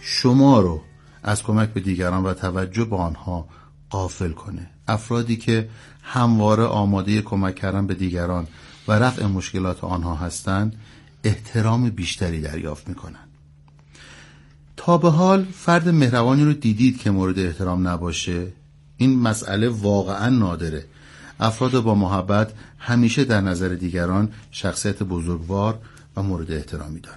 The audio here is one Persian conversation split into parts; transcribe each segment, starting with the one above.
شما رو از کمک به دیگران و توجه به آنها غافل کنه. افرادی که همواره آماده کمک کردن به دیگران و رفع مشکلات آنها هستند احترام بیشتری دریافت میکنن. تا به حال فرد مهربانی رو دیدید که مورد احترام نباشه؟ این مسئله واقعا نادره. افراد با محبت همیشه در نظر دیگران شخصیت بزرگوار و مورد احترامی دارند.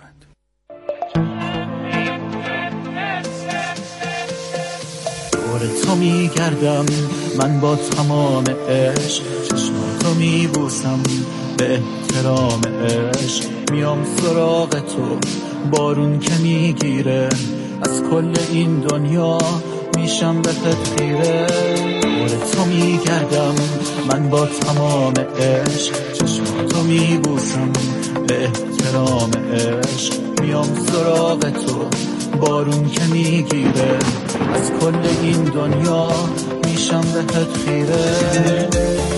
دور تو میگردم من با تمام عشق، چشماتو میبوسم به احترام عشق، میام سراغ تو بارون که میگیره، از کل این دنیا میشم به خیره. دور تو میگردم من با تمام عشق، چشماتو میبوسم به احترام عشق، میام سراغ تو بارون که میگیره، از کل این دنیا میشم بهت خیره.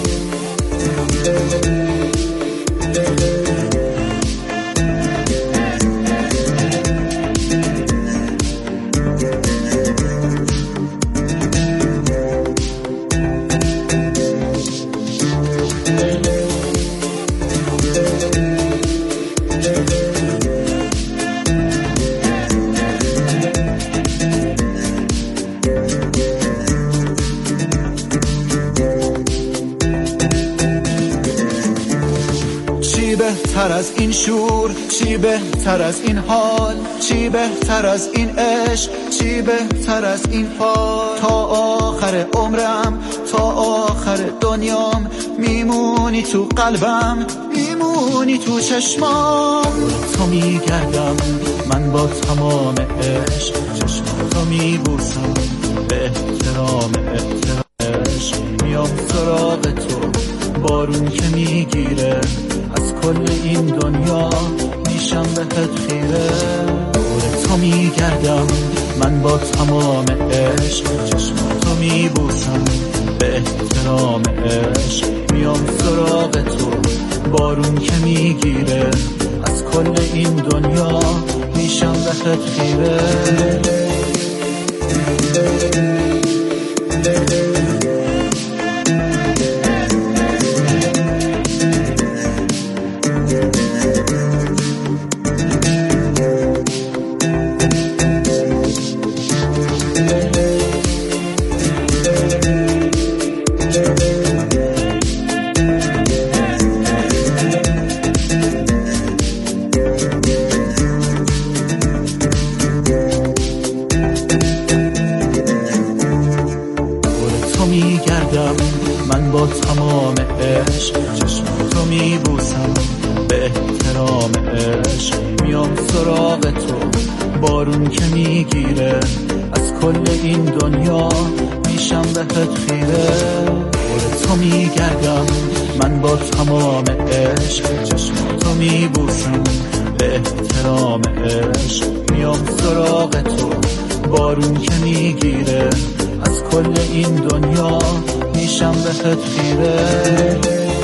بهتر از این شور، چی بهتر از این حال، چی بهتر از این عشق، چی بهتر از این حال. تا آخر عمرم، تا آخر دنیام میمونی تو قلبم، میمونی تو چشمام. تو میگردم من با تمام عشق، چشماتو میبوسم به احترام عشق، میام سراغ تو بارون که میگیره، از کل این دنیا میشم بهت خیره. دور تو میگردم من با تمام عشق، چشماتو میبوسم به احترام عشق، میام سراغ تو بارون که میگیره، از کل این دنیا میشم بهت خیره. من با تمام عشق، چشماتو میبوسم به احترام عشق، میام سراغ تو بارون که میگیره، از کل این دنیا میشم بهت خیره. دور تو میگردم من با تمام عشق، چشماتو میبوسم به احترام عشق، میام سراغ تو بارون که میگیره، از کل این دنیا میشم بهت خیره.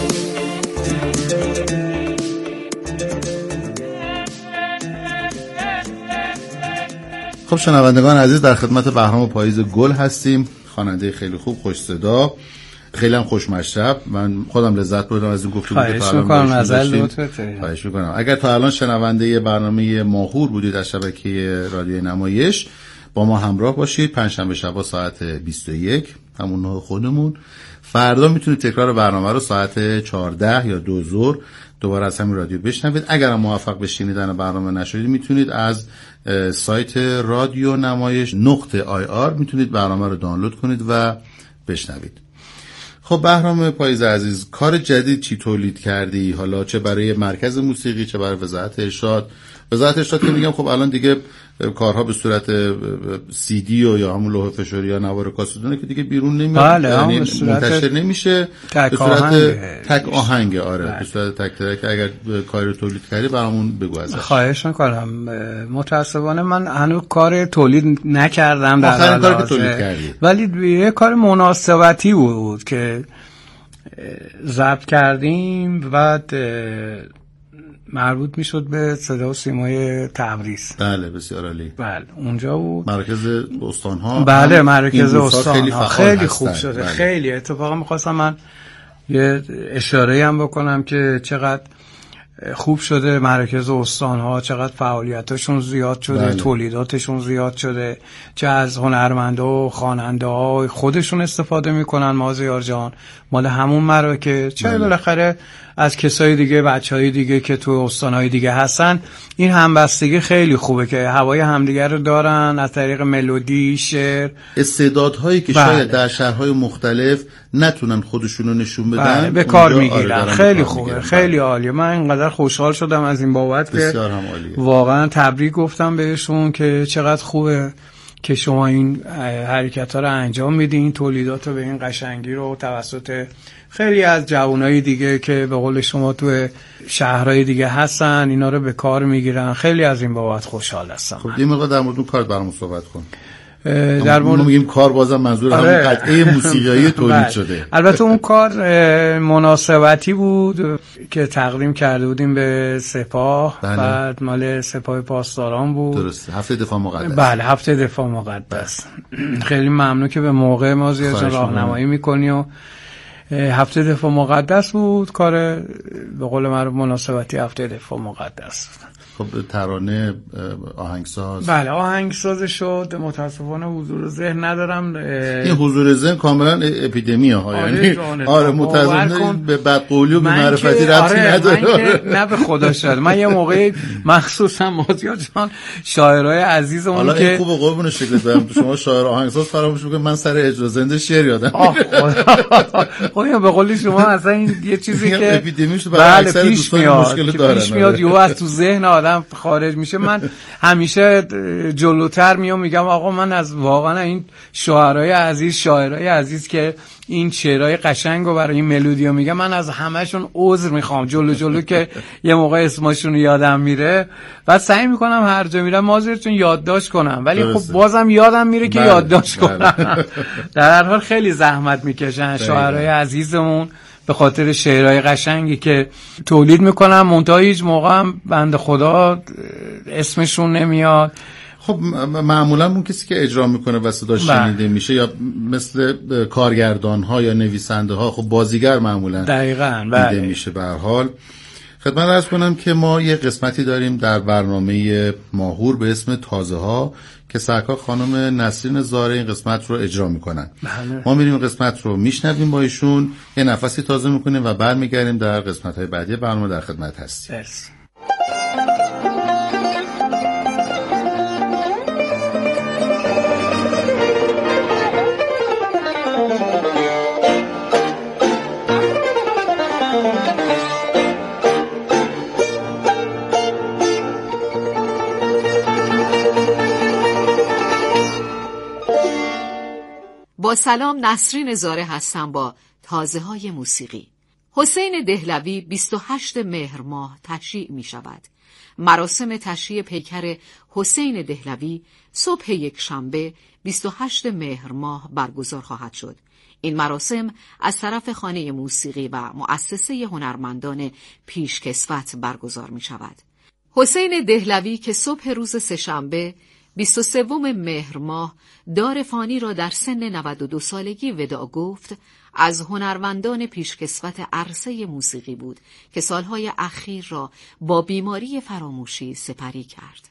خب شنوندگان عزیز، در خدمت بهرام پاییز گل هستیم، خواننده خیلی خوب، خوش صدا، خیلی هم خوش مشرب. من خودم لذت بردم از این گفتگو که تا الان داشتیم. خواهش می‌کنم. اگر تا الان شنونده برنامه ماهور بودید از شبکه رادیوی نمایش، با ما همراه باشید. پنجشنبه شبا ساعت 21 همون نه خودمون. فردا میتونید تکرار برنامه رو ساعت 14 یا 2 ظهر دوباره از همین رادیو بشنوید. اگر هم موفق به شنیدن برنامه نشدید، میتونید از سایت رادیو نمایش .ir میتونید برنامه رو دانلود کنید و بشنوید. خب بهرام پاییز عزیز، کار جدید چی تولید کردی؟ حالا چه برای مرکز موسیقی، چه برای وزارت ارشاد؟ وزارت ارشاد که میگم خب الان دیگه کارها به صورت CD و یا همون لوح فشاری یا نوار کاسدونه که دیگه بیرون نمیاد، یعنی منتشر نمیشه، به صورت تک آهنگ. آره به صورت تک ترک. اگر کاری رو تولید کردی برامون بگو ازش. خواهش می‌کنم. متأسفانه من هنوز کار تولید نکردم در آخرین کاری که تولید کردی، ولی یه کار مناسبتی بود که ضبط کردیم و مربوط میشد به صدا و سیمای تبریز. بله بسیار عالی. بله اونجا بود مرکز استان‌ها. بله مرکز استان‌ها خیلی خوب شده. بله. خیلی اتفاقا می‌خواستم من یه اشاره‌ای هم بکنم که چقدر خوب شده مراکز استان‌ها، چقدر فعالیتاشون زیاد شده. بله. تولیداتشون زیاد شده، چه از هنرمندا و خواننده‌ها خودشون استفاده میکنن مازیار جان مال همون مراکز، چه بله. بالاخره از کسای دیگه، بچهای دیگه که تو استان‌های دیگه هستن. این همبستگی خیلی خوبه که هوای همدیگه رو دارن از طریق ملودی، شعر، استعدادهایی که بله. شاید در شهرهای مختلف نتونن خودشونو نشون بدن. بله. به کار میگیرن. خیلی خوبه. میگیرن. خیلی عالیه. من اینقدر خوشحال شدم از این بابت که واقعا تبریک گفتم بهشون که چقدر خوبه که شما این حرکت‌ها رو انجام میدین، این تولیدات رو به این قشنگی رو توسط خیلی از جوانای دیگه که به قول شما تو شهرهای دیگه هستن اینا رو به کار میگیرن. خیلی از این بابت خوشحال هستم. خب یه مقدار در مورد اون کار برام صحبت کن. در مورد میگیم کار، بازم منظور همون قطعه موسیقایی تولید شده. البته اون کار مناسبتی بود که تقدیم کرده بودیم به سپاه. بله. بعد مال سپاه پاسداران بود. درسته، هفته دفاع مقدس. بله هفته دفاع مقدس. خیلی ممنون که به موقع ما زیاد راهنمایی میکنی و هفته دفاع مقدس بود کار به قول معروف مناسبتی هفته دفاع مقدس. خب ترانه آهنگساز. بله آهنگساز شد. متاسفانه حضور ذهن ندارم. این حضور ذهن کاملا اپیدمیه ها، یعنی آره متاسفانه به بدقولی و بی‌معرفتی ربطی نداره. نه به خدا شد. من یه موقعی مخصوصا مازیار جان شاعرای عزیزمون که حالا خوب قربون شکلت برم شما شاعر آهنگساز فراموش می‌کنید، من سر اجرا زنده شعر یادم خب به قول شما اصلا این یه چیزی که اپیدمیش برای اکثر دوستان مشکل داره. پیش میاد یهو از تو ذهن آدم خارج میشه. من همیشه جلوتر میام میگم آقا من از واقعا این شاعرای عزیز که این شعرهای قشنگو برای این ملودیا میگم، من از همهشون عذر میخوام جلو که یه موقع اسمشون یادم میره و سعی میکنم هر جا میرم مازیارتون یادداشت کنم، ولی خب بازم یادم میره که یادداشت کنم. در هر حال خیلی زحمت میکشن شاعرای عزیزمون به خاطر شعرهای قشنگی که تولید میکنن، منتها هیچ موقع هم بنده خدا اسمشون نمیاد. خب معمولا اون کسی که اجرا میکنه و صداش شنیده میشه یا مثل کارگردان ها یا نویسنده ها، خب بازیگر معمولا دقیقاً دیده میشه. به هر حال خدمت عرض کنم که ما یه قسمتی داریم در برنامه ماهور به اسم تازه ها که سرکار خانم نسرین زاره این قسمت رو اجرا میکنن. ما میریم قسمت رو میشنویم با ایشون، یه نفسی تازه میکنیم و برمیگردیم در قسمت های بعدی برنامه در خدمت هستیم. با سلام، نسرین زاره هستم با تازه های موسیقی. حسین دهلوی 28 مهر ماه تشییع می شود. مراسم تشییع پیکر حسین دهلوی صبح یک شنبه 28 مهر ماه برگزار خواهد شد. این مراسم از طرف خانه موسیقی و مؤسسه هنرمندان پیشکسوت برگزار می شود. حسین دهلوی که صبح روز سه‌شنبه 23 مهر ماه دار فانی را در سن 92 سالگی وداع گفت، از هنرمندان پیشکسوت عرصه موسیقی بود که سالهای اخیر را با بیماری فراموشی سپری کرد.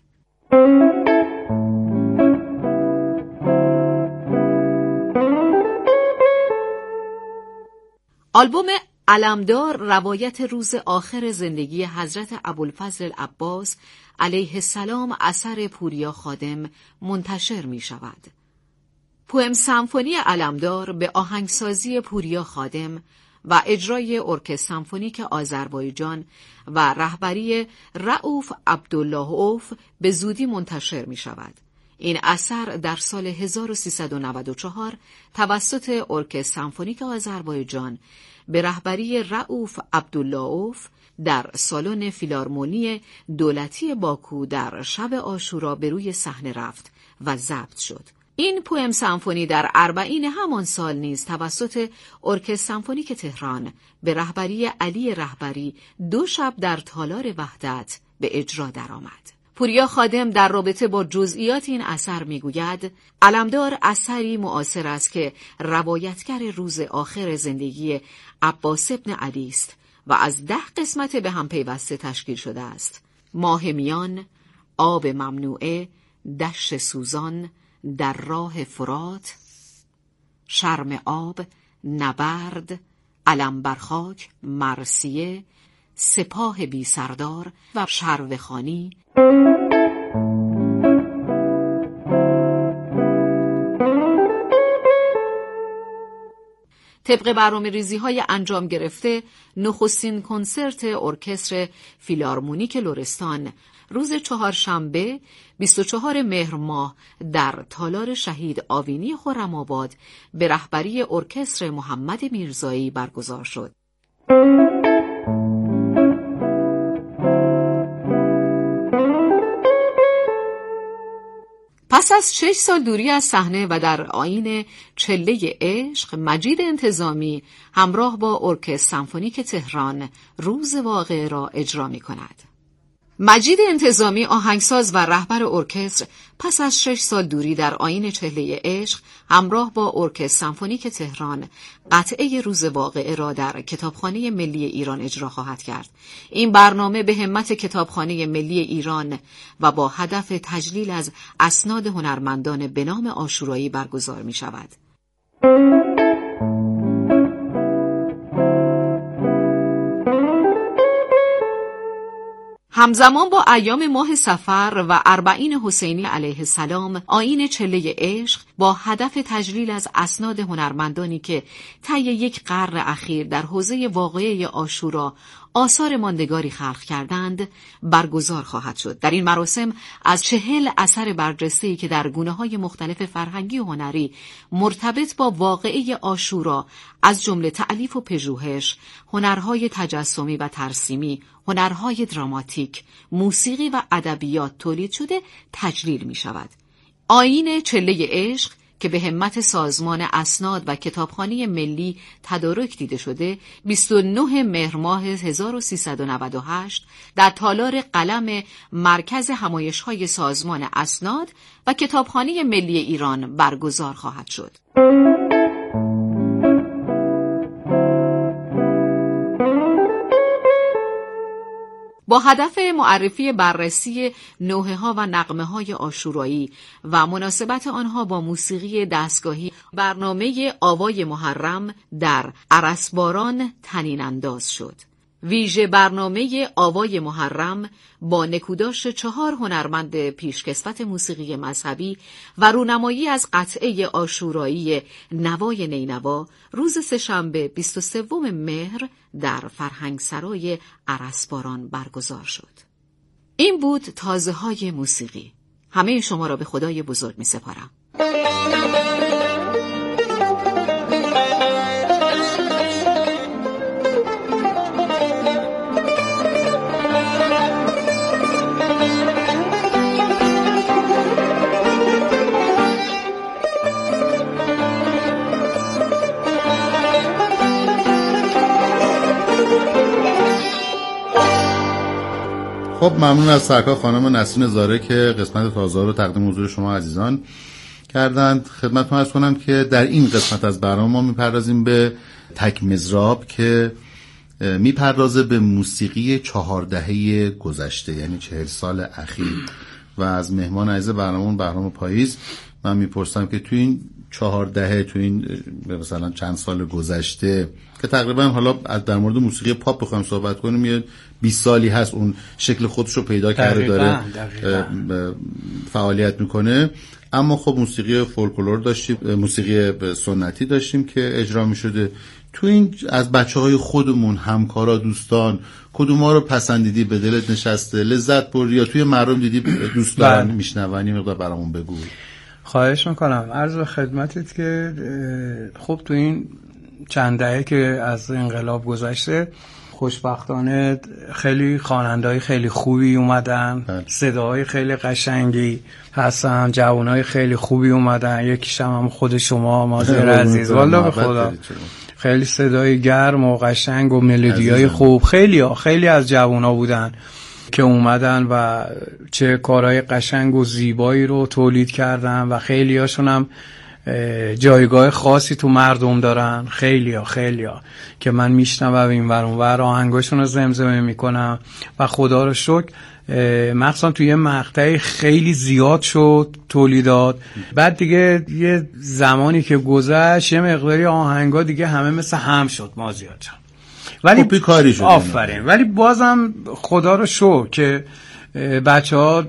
آلبوم علمدار روایت روز آخر زندگی حضرت ابوالفضل العباس علیه السلام اثر پوریا خادم منتشر می شود. پوئم سمفونی علمدار به آهنگسازی پوریا خادم و اجرای ارکستر سمفونیک آذربایجان و رهبری رؤوف عبداللهوف به زودی منتشر می شود. این اثر در سال 1394 توسط ارکستر سمفونیک آذربایجان به رهبری رؤوف عبداللهوف در سالن فیلارمونی دولتی باکو در شب عاشورا به روی صحنه رفت و ضبط شد. این پوئم سمفونی در 40 همان سال نیز توسط ارکستر سمفونیک تهران به رهبری علی رهبری 2 شب در تالار وحدت به اجرا درآمد. پوریا خادم در رابطه با جزئیات این اثر میگوید علمدار اثری معاصر است که روایتگر روز آخر زندگی عباس ابن علی است و از 10 قسمت به هم پیوسته تشکیل شده است: ماه میان، آب ممنوعه، دشت سوزان، در راه فرات، شرم آب، نبرد، علم بر خاک، مرثیه، سپاه بی سردار و شروخانی. طبق برنامه‌ریزی‌های انجام گرفته، نخستین کنسرت ارکستر فیلارمونیک لرستان روز 4 شنبه 24 مهر ماه در تالار شهید آوینی خرم‌آباد به رهبری ارکستر محمد میرزایی برگزار شد. پس از 6 سال دوری از صحنه و در آیین چله عشق، مجید انتظامی همراه با ارکستر سمفونیک تهران روز واقعه را اجرا می کند. مجید انتظامی آهنگساز و رهبر ارکستر پس از 6 سال دوری در آیین چله عشق همراه با ارکستر سمفونیک تهران قطعه روز واقعه را در کتابخانه ملی ایران اجرا خواهد کرد. این برنامه به همت کتابخانه ملی ایران و با هدف تجلیل از اسناد هنرمندان به نام عاشورایی برگزار می شود. همزمان با ایام ماه صفر و 40 حسینی علیه السلام، آیین چله عشق با هدف تجلیل از اسناد هنرمندانی که طی 1 قرن اخیر در حوزه واقعه عاشورا آثار ماندگاری خلق کردند برگزار خواهد شد. در این مراسم از 40 اثر برجسته‌ای که در گونه‌های مختلف فرهنگی و هنری مرتبط با واقعه عاشورا از جمله تألیف و پژوهش، هنرهای تجسمی و ترسیمی، هنرهای دراماتیک، موسیقی و ادبیات تولید شده تجلیل می شود. آیین چله عشق که به همت سازمان اسناد و کتابخانه ملی تدارک دیده شده 29 مهر ماه 1398 در تالار قلم مرکز همایش‌های سازمان اسناد و کتابخانه ملی ایران برگزار خواهد شد. با هدف معرفی بررسی نوحه‌ها و نغمه‌های عاشورایی و مناسبت آنها با موسیقی دستگاهی، برنامه آوای محرم در ارسباران طنین انداز شد. ویژه برنامه آوای محرم با نکوداشت 4 هنرمند پیشکسوت موسیقی مذهبی و رونمایی از قطعه عاشورایی نوای نینوا روز سه‌شنبه 23 مهر در فرهنگسرای ارسباران برگزار شد. این بود تازه‌های موسیقی. همه شما را به خدای بزرگ می سپارم. خب ممنون از سرکار خانم نسرین زاره که قسمت تازه رو تقدیم حضور شما عزیزان کردند. خدمتتون عرض کنم که در این قسمت از برنامه ما میپردازیم به تک مضراب که میپردازه به موسیقی 4 دهه گذشته، یعنی 40 سال اخیر. و از مهمان عزیز برنامه‌مون بهرام پاییز من میپرسم که تو این 4 دهه، تو این مثلا چند سال گذشته که تقریبا حالا در مورد موسیقی پاپ بخوایم صحبت کنیم یه 20 سالی هست اون شکل خودش رو پیدا کرده، داره فعالیت میکنه، اما خب موسیقی فولکلور داشتیم، موسیقی سنتی داشتیم که اجرا میشده. تو این از بچهای خودمون، همکارا، دوستان، کدوما رو پسندیدی، به دلت نشسته، لذت بردی، یا توی مردم دیدی دوست دارن میشنون؟ یه مقدار برامون بگو. خواهش میکنم. عرض به خدمتت که خب تو این چند دهه که از انقلاب گذشته خوشبختانه خیلی خواننده‌های خیلی خوبی اومدن، صداهای خیلی قشنگی هستن، جوانای خیلی خوبی اومدن. یکیش هم خود شما مازر عزیز، والله به خدا خیلی صدای گرم و قشنگ و ملودیای خوب. خیلی از جوانا بودن که اومدن و چه کارهای قشنگ و زیبایی رو تولید کردن و خیلی هاشون هم جایگاه خاصی تو مردم دارن. خیلی ها که من میشنوم این ور اون ور آهنگاشون رو زمزمه میکنم و خدا رو شکر مخصوصا توی یه مقطعی خیلی زیاد شد تولیدات. بعد دیگه یه زمانی که گذشت یه مقداری آهنگا دیگه همه مثل هم شد مازیار جان، ولی کپی کاری شد. آفرین. ولی بازم خدا رو شکر که بچه‌ها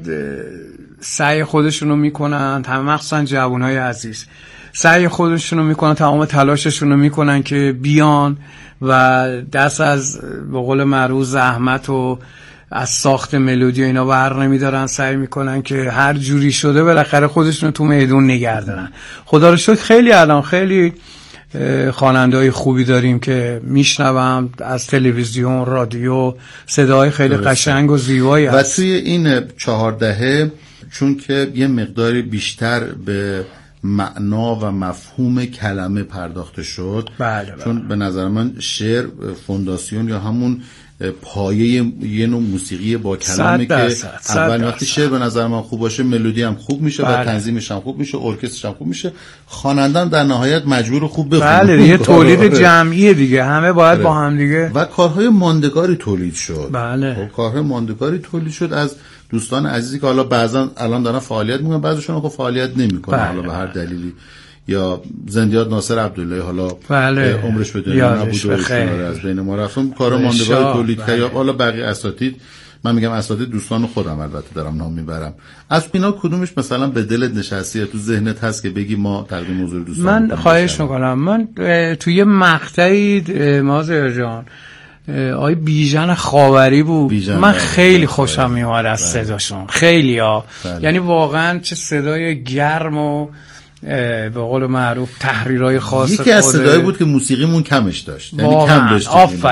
سعی خودشونو میکنن، مخصوصا جوانای عزیز سعی خودشونو میکنن، تمام تلاششونو میکنن که بیان و دست از به قول معروف زحمت و از ساخت ملودی و اینا بر نمیدارن، سعی میکنن که هر جوری شده بالاخره خودشونو تو میدون نگه دارن. خدا رو شکر خیلی خواننده‌های خوبی داریم که میشنوم از تلویزیون، رادیو، صداهای خیلی قشنگ و زیبایی هست. و توی این 4 دهه چون که یه مقداری بیشتر به معنا و مفهوم کلمه پرداخته شد، چون به نظر من شعر فونداسیون یا همون پایه یه نوع موسیقی با کلمه که اول وقتی شعر به نظر من خوب باشه ملودی هم خوب میشه و تنظیمش هم خوب میشه، ارکسترش هم خوب میشه، خواننده‌ام در نهایت مجبور خوب بخونه. یه تولید جمعیه دیگه، همه باید با هم دیگه. و کارهای ماندگاری تولید شد. بله. کارهای ماندگاری تولید شد از دوستان عزیزی که حالا بعضا الان دارن فعالیت میکنن، بعضیشون خب فعالیت نمیکنن حالا به هر دلیلی، یا زندیات ناصر عبدالله حالا عمرش به دنیا نبود و از بین ما رفتم، کار ماندگار تولید کرد. یا حالا بقیه اساتید، من میگم اساتید دوستان خودم البته دارم نام میبرم، از اینا کدومش مثلا به دلت نشسته تو ذهنت هست که بگی ما تقدیم حضور دوستان؟ من خواهش میکنم، من توی مقطعی مازر جان آقای بیژن خاوری بود، من خیلی خوشم میومد از صداشون، خیلی ها. یعنی واقعا چه صدای گرم و به قول معروف تحریرهای خاص. یکی از صدایی بود که موسیقیمون کمش داشت، یعنی کم داشت.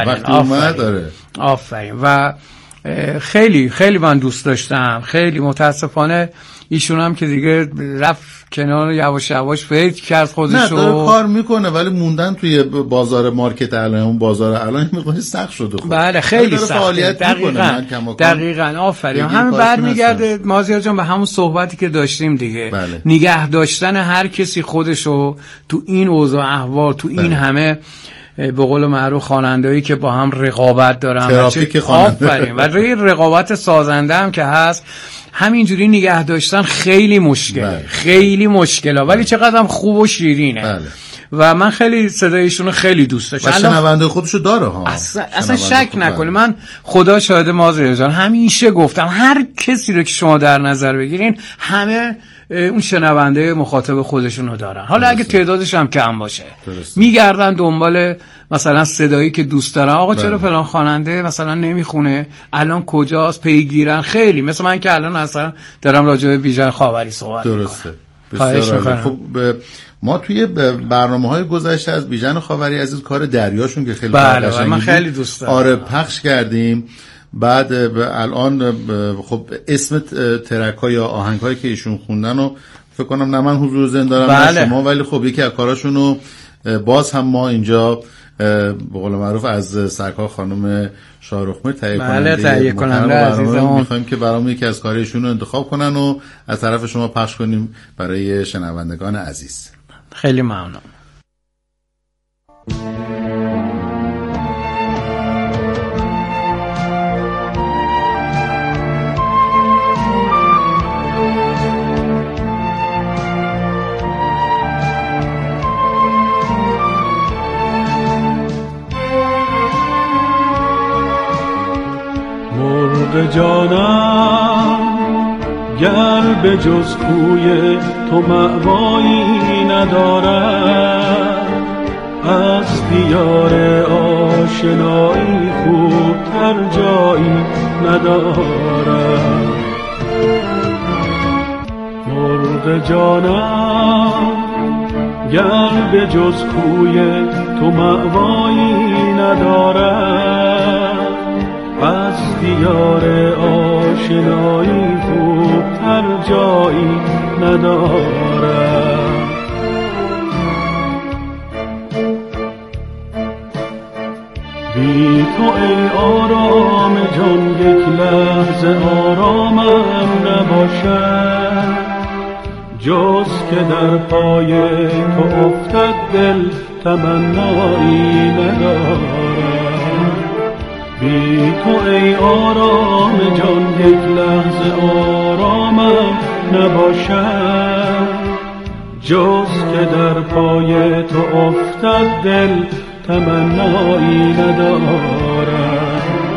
آفرین. و خیلی من دوست داشتم. خیلی متاسفانه ایشون هم که دیگه رفت کنار، یواش یواش فکر کرد خودشو. نه داره کار میکنه ولی موندن توی بازار مارکت الان، اون بازار الان میگه سخت شده. خب بله خیلی سخت. دقیقاً آفرین. همین برمیگرده مازیار جان به همون صحبتی که داشتیم دیگه. بله. نگه داشتن هر کسی خودشو تو این اوضاع احوال، تو این همه به قول معروف خواننده‌ای که با هم رقابت دارن، آفرین، و روی رقابت سازنده هم که هست، همینجوری نگه داشتن خیلی مشکله. خیلی مشکله، ولی چقدر هم خوب و شیرینه. و من خیلی صدایشون رو خیلی دوست داشتم. و شنونده خودشو داره ها، اصلا شک نکنی. من خدا شاهد مازر جان همیشه گفتم هر کسی رو که شما در نظر بگیرین همه اون شنونده مخاطب خودشون رو دارن، حالا اگه تعدادش هم کم باشه. میگردن دنبال مثلا صدایی که دوست دارن. آقا چرا فلان خواننده مثلا نمیخونه، الان کجاست، پیگیرن. خیلی مثل من که الان اصلا دارم راجع به بیژن خاوری صحبت میکنم. درسته. خب ما توی برنامه‌های گذشته از بیژن خاوری عزیز کار دریاشون که خیلی قشنگه، من خیلی دوست دارم. آره پخش کردیم. بعد الان خب اسم ترک‌ها یا آهنگ‌هایی که ایشون خوندن رو فکر کنم نه من حضور ذهن دارم نه شما، ولی خب یکی از کاراشون رو باز هم ما اینجا به قول معروف از سرکار خانم شاهرخمر تهیه کننده عزیزمون می‌خوایم که برامون یکی از کارشون رو انتخاب کنن و از طرف شما پخش کنیم برای شنوندگان عزیز. خیلی ممنون. جانم گر به جز کوی تو مأوایی ندارد، از دیار آشنایی خوبتر جایی ندارد. مرغ جانم گر به جز کوی تو مأوایی ندارد، از دیار آشنایی خوبتر جایی ندارم. بی تو ای آرام جان یک لحظه آرامم نباشد، جز که در پای تو افتد دل تمنایی ندارم. بی تو ای آرام جان یک لحظه آرامم نباشد، جز که در پای تو افتد دل تمنایی ندارم.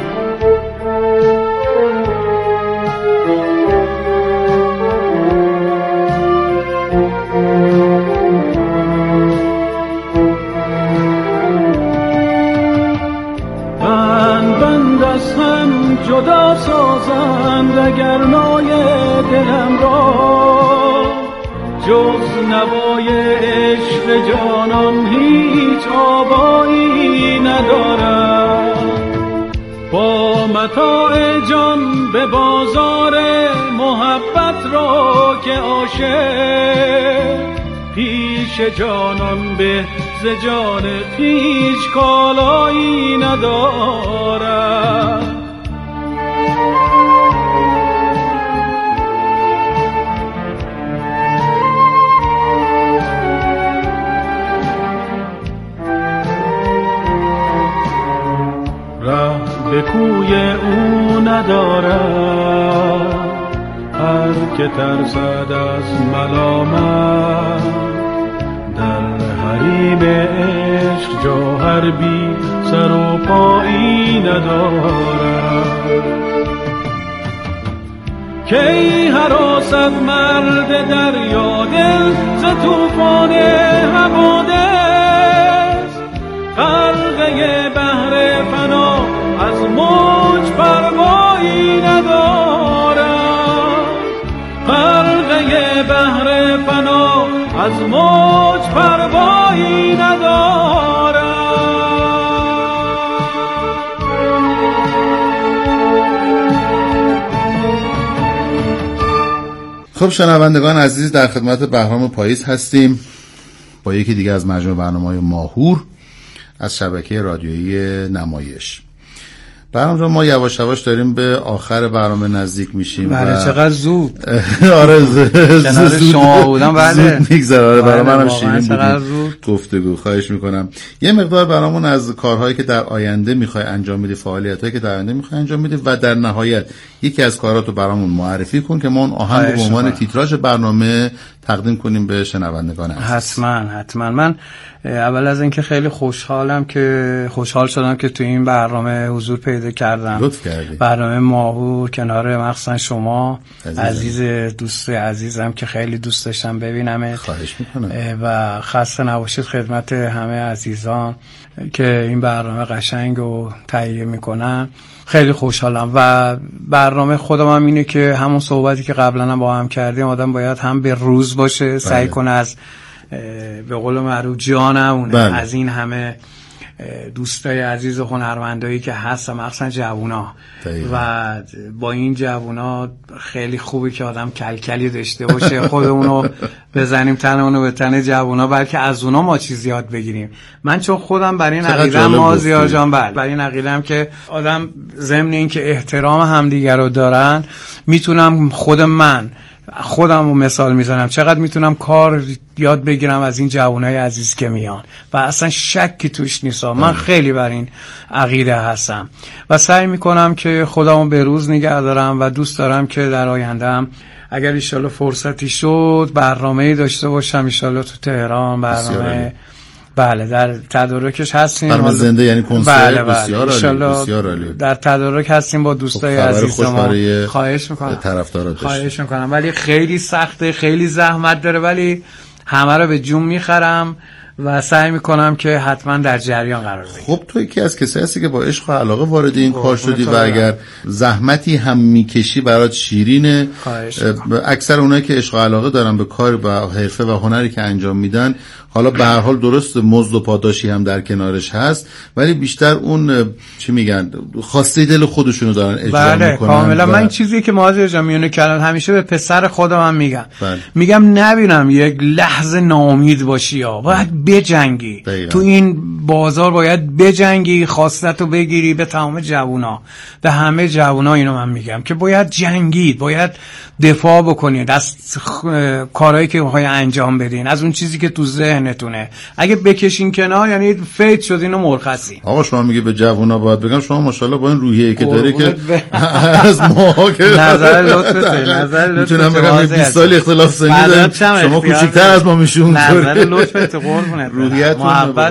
بند از هم جدا سازند اگر نای دلم را، جز نوای عشق جانان هیچ آوایی ندارم. با متاع جان به بازار محبت را که عاشق، پیش جانان به ز جان هیچ کالایی ندارم. ره به کوی او ندارم، هر که ترسد از ملامت، در حریم عشق جوهر بی سر و پایی ندارم. کی هراست مرد دریا دل ز طوفان حوادث، غرقه بحر فنا از موج پروایی ندارم. غرقه بحر فنا از موج پروایی ندارم. خب شنوندگان عزیز، در خدمت بهرام پاییز هستیم با یکی دیگه از مجموعه برنامه‌های ماهور از شبکه رادیویی نمایش. بهرام جان، ما یواش یواش داریم به آخر برنامه نزدیک میشیم. بله، چقدر زود. آره کنار شما بودم. بله زود میگذره. برای منم شیرین چقدر بود گفتگو. خواهش میکنم یه مقدار برامون از کارهایی که در آینده میخوای انجام بدی، فعالیتایی که در آینده میخوای انجام بدی و در نهایت یکی از کاراتو برامون معرفی کن که ما اون آهنگ به عنوان تیتراژ برنامه تقدیم کنیم به شنوندگان عزیز. حتما. من اول از اینکه خیلی خوشحال شدم که تو این برنامه حضور پیدا کردم. لطف کردی. برنامه ماهور کنار مخصوصا شما عزیز دوست عزیزم که خیلی دوست داشتم ببینم. خواهش میکنم. و خسته نباشید خدمت همه عزیزان که این برنامه قشنگ رو تهیه میکنن. خیلی خوشحالم و برنامه خودم هم اینه که همون صحبتی که قبلا هم با هم کردیم، آدم باید هم به روز باشه، سعی کنه از به قول معروف جانمونه از این همه دوستای عزیز و هنرمندایی که هستن، مخصوصا جوونا و با این جوونا خیلی خوبه که آدم کلکلی داشته باشه، خودمونو بزنیم تنمونو به تن جوونا، بلکه از اونا ما چیز یاد بگیریم. من چون خودم برای این عقیده‌ام مازیار جان، برای این عقیده‌ام که آدم ضمن این که احترام همدیگر رو دارن، میتونم خودم رو مثال میزنم چقدر میتونم کار یاد بگیرم از این جوانای عزیز که میان و اصلا شکی توش نیستم. من خیلی بر این عقیده هستم و سعی میکنم که خودمو به روز نگه دارم و دوست دارم که در آیندهم اگر انشالله فرصتی شد برنامه‌ای داشته باشم، انشالله تو تهران برنامه. بله در تدارکش هستیم. برنامه زنده یعنی کنسرت. بسیار عالی. در تدارک هستیم با دوستای عزیز ما. خواهش میکنم ولی خیلی سخته، خیلی زحمت داره، ولی همه رو به جون میخرم و سعی میکنم که حتما در جریان قرار بگیرم. خب تو یکی از کسایی هستی که با عشق و علاقه وارد این کار شدی و اگر زحمتی هم میکشی برات شیرینه. اکثر اونایی که عشق و علاقه دارن به کار و حرفه و هنری که انجام میدن، حالا به هر حال درست مزد و پاداشی هم در کنارش هست، ولی بیشتر اون چی میگن خواسته دل خودشونو دارن اجرا میکنن. کاملا. من این چیزی که مازیار جان میونه کردم همیشه به پسر خودم هم میگم. میگم نبینم یک لحظه ناامید باشی، باید بجنگی. تو این بازار باید بجنگی، خواستتو بگیری. به تمام جوونا، به همه جوونا اینو من میگم که باید جنگید، باید دفاع بکنید از کارهایی که میخوای انجام بدین، از اون چیزی که تو ذهنتونه. اگه بکشین کنار یعنی فیت شدین و مرخصی. آقا شما میگه به جوونا باید بگم شما ماشاءالله با این روحیه‌ای که داره که از ما که نظر لطفته میتونم بگم 20 سال اختلاف سنی داریم، شما کوچیک‌تر از ما میشون. نظر لطفت قربونت، روحیه‌تون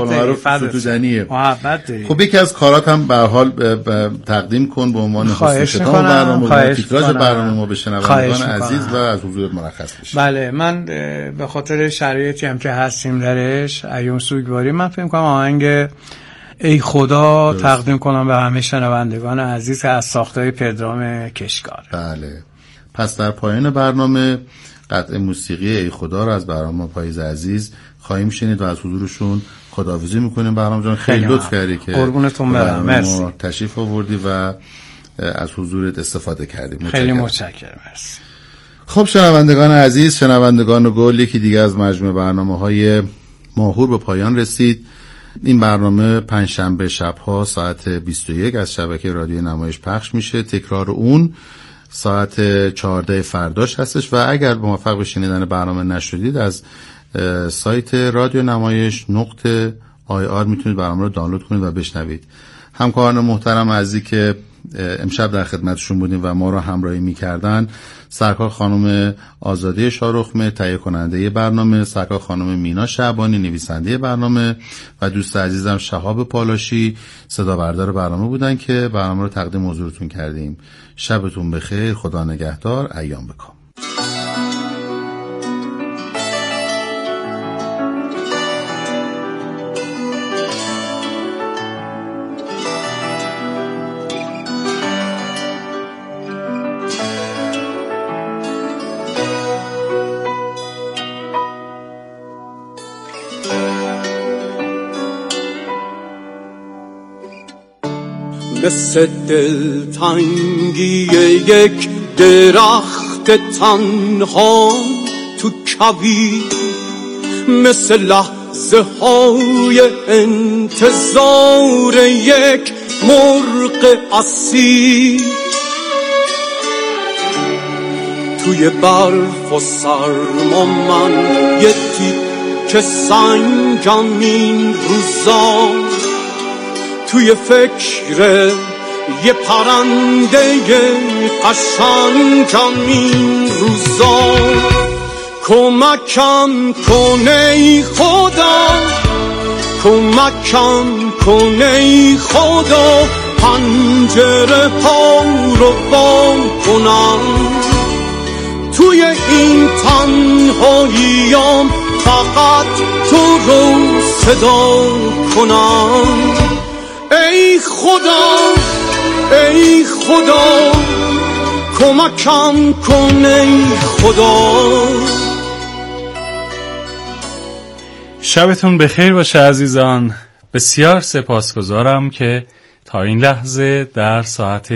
فتودنیه. محبت داری. خب یکی از کارات هم به حال تقدیم کن به عنوان هاست برنامه و تیتراژ برنامه ما به شنوندگان عزیز و از حضورت مرخص بشیم. بله، من به خاطر شرایطی هم که هستیم درش ایام سوگواری، من فکر می‌کنم آهنگ ای خدا تقدیم کنم به همه شنوندگان عزیز از ساختای پدرام کشکار. بله، پس در پایان برنامه قطعه موسیقی ای خدا رو از برنامه پاییز عزیز خواهیم شنید و از حضورشون خداحافظی میکنیم. برنامه جان خیلی لطف کردی که قربونتون برم، مرسی تشریف آوردی و از حضورت استفاده کردیم. خیلی متشکرم، مرسی. خب شنوندگان عزیز، شنوندگان گل، یکی دیگه از مجموعه برنامه‌های ماهور به پایان رسید. این برنامه پنجشنبه شب‌ها ساعت 21 از شبکه رادیو نمایش پخش میشه. تکرار اون ساعت 14 فرداش هستش و اگر موفق به شنیدن برنامه نشدید از سایت رادیو نمایش .ir میتونید برنامه رو دانلود کنید و بشنوید. همکاران محترم عزیزی که امشب در خدمتشون بودیم و ما رو همراهی میکردن، سرکار خانم آزاده شارخمه تهیه کننده برنامه، سرکار خانم مینا شعبانی نویسنده برنامه و دوست عزیزم شهاب پالاشی صدا بردار برنامه بودن که برنامه رو تقدیم حضورتون کردیم. شبتون بخیر، خدا نگهدار، ایام بکام. مثل دلتنگی یک درخت تنها تو کویر، مثل لحظه های انتظار یک مرغ اسیر، توی برف و سرما من یه تیکه سنگم این روزا، توی فکر یه پرنده قشنگم این روزا. کمکم کن ای خدا، کمکم کن ای خدا، پنجره ها رو باز کنم، توی این تنهاییام فقط تو رو صدا کنم. ای خدا ای خدا، کمکم کن ای خدا. شبتون بخیر باشه عزیزان. بسیار سپاسگزارم که تا این لحظه در ساعت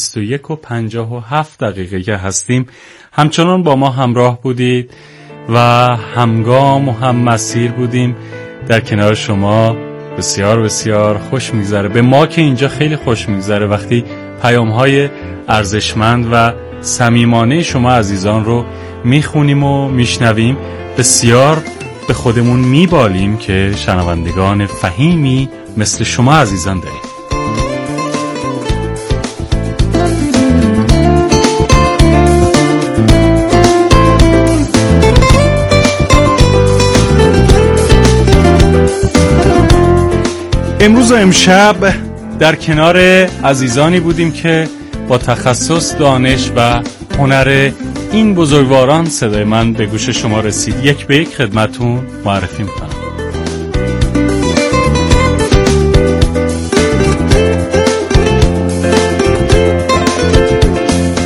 21:57 که هستیم همچنان با ما همراه بودید و همگام و هم مسیر بودیم. در کنار شما بسیار بسیار خوش میگذره. به ما که اینجا خیلی خوش میگذره وقتی پیام‌های ارزشمند و صمیمانه شما عزیزان رو میخونیم و میشنویم. بسیار به خودمون میبالیم که شنوندگان فهیمی مثل شما عزیزان داریم. امروز و امشب در کنار عزیزانی بودیم که با تخصص، دانش و هنر این بزرگواران صدای من به گوش شما رسید. یک به یک خدمتون معرفی میکنم.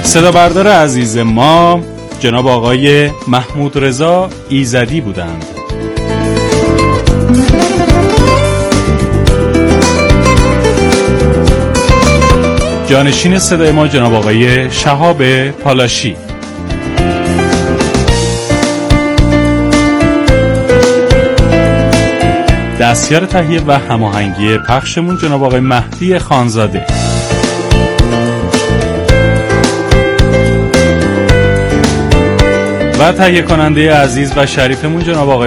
صدا بردار عزیز ما جناب آقای محمود رضا ایزدی بودند. جانشین صدای ما جناب آقای شهاب پالاشی. دستیار تهیه و هماهنگی پخشمون جناب آقای مهدی خانزاده. و تهیه کننده عزیز و شریفمون جناب آقای